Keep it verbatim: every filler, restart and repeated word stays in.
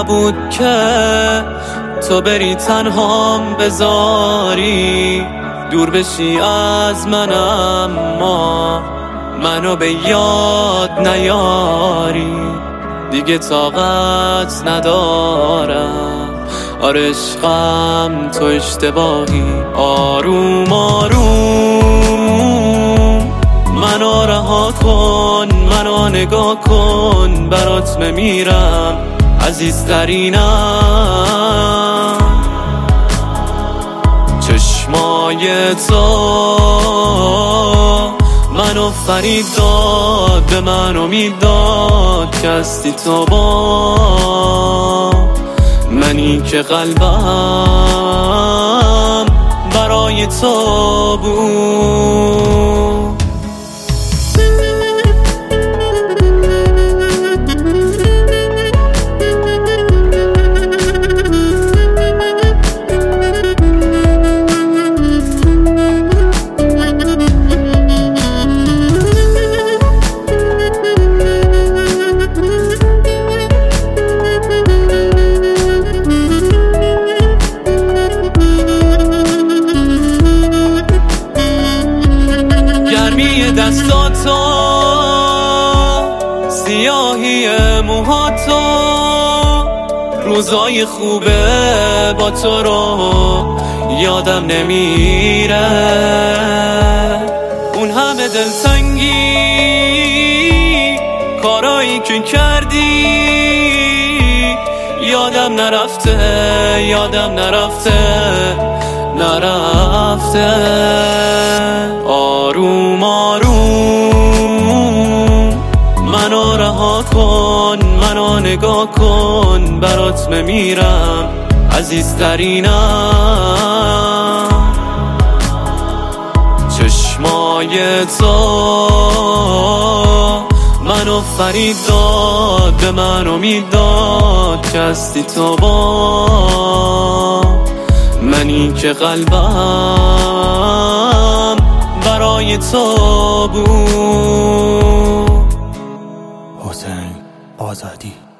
نبود که تو بری تنهام بذاری، دور بشی از من اما منو به یاد نیاری. دیگه طاقت ندارم، آره عشقم تو اشتباهی. آروم آروم منو رها کن، منو نگاه کن، برات بمیرم عزیزترینم. چشمای تو منو فرید داد، به من امید داد که هستی تو با منی که قلبم برای تو بود. گرمی دستاتو، سیاهی موهاتو، روزای خوبه با تو رو یادم نمیره. اون همه دلتنگی، کارایی که کردی یادم نرفته، یادم نرفته نرفته. آروم آروم منو رها کن، منو نگاه کن، برات بمیرم عزیزترینم. چشمای تو منو فرید داد، به من امید داد که هستی تو با منی که قلبم برای تو بود. حسین آزادی.